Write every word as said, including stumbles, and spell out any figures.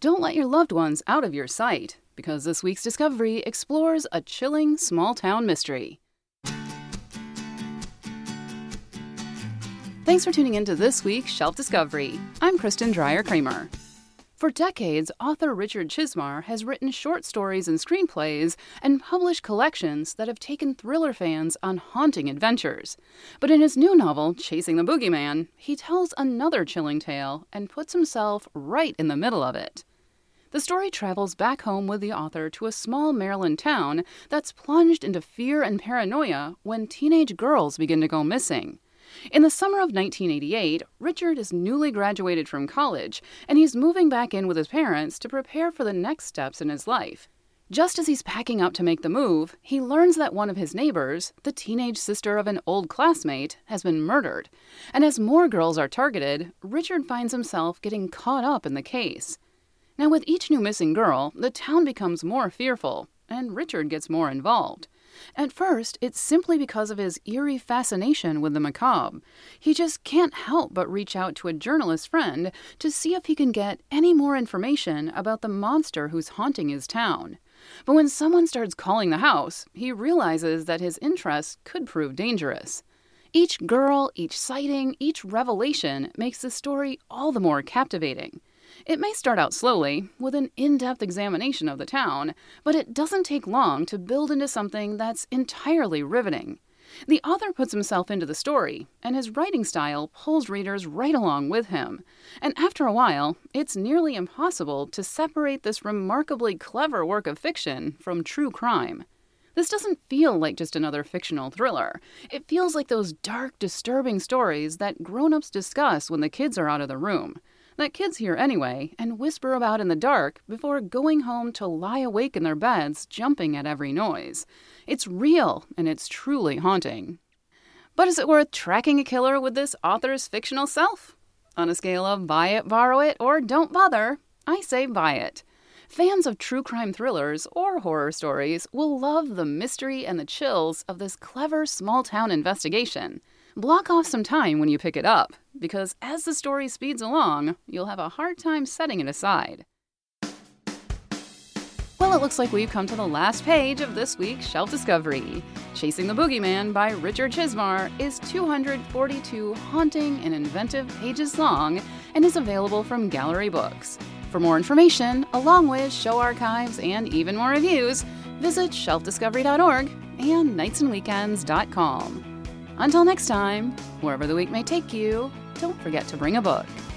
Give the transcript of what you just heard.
Don't let your loved ones out of your sight, because this week's discovery explores a chilling small-town mystery. Thanks for tuning in to this week's Shelf Discovery. I'm Kristen Dreyer-Kramer. For decades, author Richard Chizmar has written short stories and screenplays and published collections that have taken thriller fans on haunting adventures. But in his new novel, Chasing the Boogeyman, he tells another chilling tale and puts himself right in the middle of it. The story travels back home with the author to a small Maryland town that's plunged into fear and paranoia when teenage girls begin to go missing. In the summer of nineteen eighty-eight, Richard is newly graduated from college, and he's moving back in with his parents to prepare for the next steps in his life. Just as he's packing up to make the move, he learns that one of his neighbors, the teenage sister of an old classmate, has been murdered. And as more girls are targeted, Richard finds himself getting caught up in the case. Now, with each new missing girl, the town becomes more fearful, and Richard gets more involved. At first, it's simply because of his eerie fascination with the macabre. He just can't help but reach out to a journalist friend to see if he can get any more information about the monster who's haunting his town. But when someone starts calling the house, he realizes that his interest could prove dangerous. Each girl, each sighting, each revelation makes the story all the more captivating. It may start out slowly, with an in-depth examination of the town, but it doesn't take long to build into something that's entirely riveting. The author puts himself into the story, and his writing style pulls readers right along with him. And after a while, it's nearly impossible to separate this remarkably clever work of fiction from true crime. This doesn't feel like just another fictional thriller. It feels like those dark, disturbing stories that grown-ups discuss when the kids are out of the room. That kids hear anyway and whisper about in the dark before going home to lie awake in their beds, jumping at every noise. It's real, and it's truly haunting. But is it worth tracking a killer with this author's fictional self? On a scale of buy it, borrow it, or don't bother, I say buy it. Fans of true crime thrillers or horror stories will love the mystery and the chills of this clever small-town investigation. Block off some time when you pick it up, because as the story speeds along, you'll have a hard time setting it aside. Well, it looks like we've come to the last page of this week's Shelf Discovery. Chasing the Boogeyman by Richard Chizmar is two hundred forty-two haunting and inventive pages long and is available from Gallery Books. For more information, along with show archives and even more reviews, visit shelf discovery dot org and nights and weekends dot com. Until next time, wherever the week may take you, don't forget to bring a book.